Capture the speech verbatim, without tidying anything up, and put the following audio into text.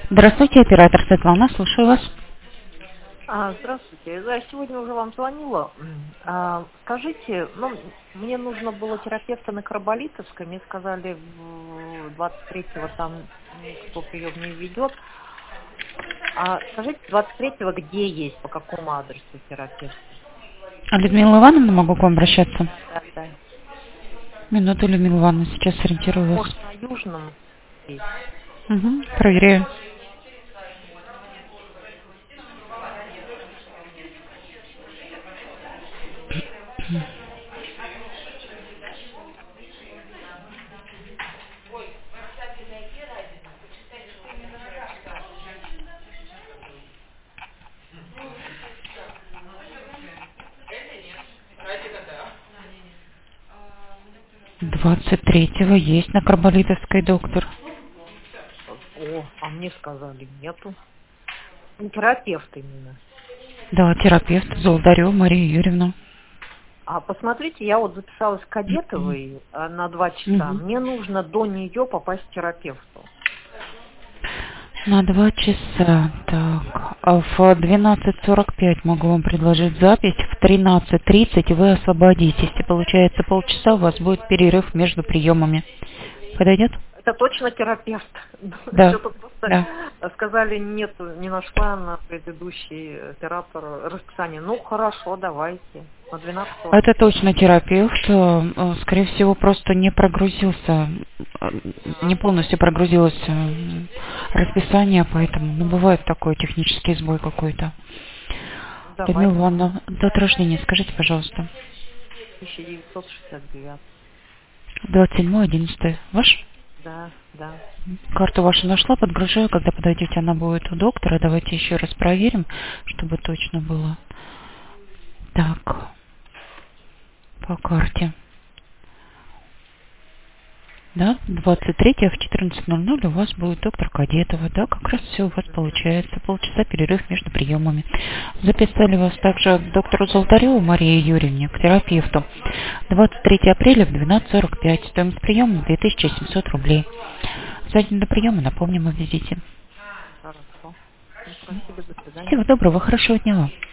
Здравствуйте, оператор Светлана, слушаю вас. А, здравствуйте. Да, сегодня уже вам звонила. А, скажите, ну, мне нужно было терапевта на Карболитовской. Мне сказали, в двадцать третьего там никто прием не ведет. А скажите, двадцать третьего где есть, по какому адресу терапевт? А Людмила Ивановна, могу к вам обращаться? Да, да. Минуту, Людмила Ивановна, сейчас сориентирую вас. Может, на Южном есть? Угу, проверяю. двадцать третьего есть на Карболитовской, доктор. О, а мне сказали, нету. Ну, терапевт именно. Да, терапевт Золотарева Мария Юрьевна. А посмотрите, я вот записалась к Кадетовой а, на два часа. Угу. Мне нужно до нее попасть к терапевту. На два часа. Так, а в двенадцать сорок пять могу вам предложить запись. В тринадцать тридцать вы освободитесь. И получается полчаса у вас будет перерыв между приемами. Подойдет? Это точно терапевт. Да. Что-то просто Да. сказали, нет, не нашла на предыдущий оператор расписание. Ну, хорошо, давайте. На двенадцать сорок. Это точно терапевт. э, Скорее всего, просто не прогрузился, э, не полностью прогрузилось э, расписание, поэтому, ну, бывает такой технический сбой какой-то. Людмила Давайте. Ивановна, дата рождения, скажите, пожалуйста. тысяча девятьсот шестьдесят девять. двадцать седьмое одиннадцатое. Ваш? Да, да. Карту вашу нашла, подгружаю. Когда подойдете, она будет у доктора. Давайте еще раз проверим, чтобы точно было. Так, по карте. Да, двадцать третьего в четырнадцать ноль ноль у вас будет доктор Кадетова. Да, как раз все у вас получается. Полчаса перерыв между приемами. Записали вас также к доктору Золотареву Марии Юрьевне, к терапевту. двадцать третьего апреля в двенадцать сорок пять. Стоимость приема две тысячи семьсот рублей. За день до приема напомним о визите. Хорошо. Ну, спасибо, до свидания. Всего доброго, хорошего дня вам.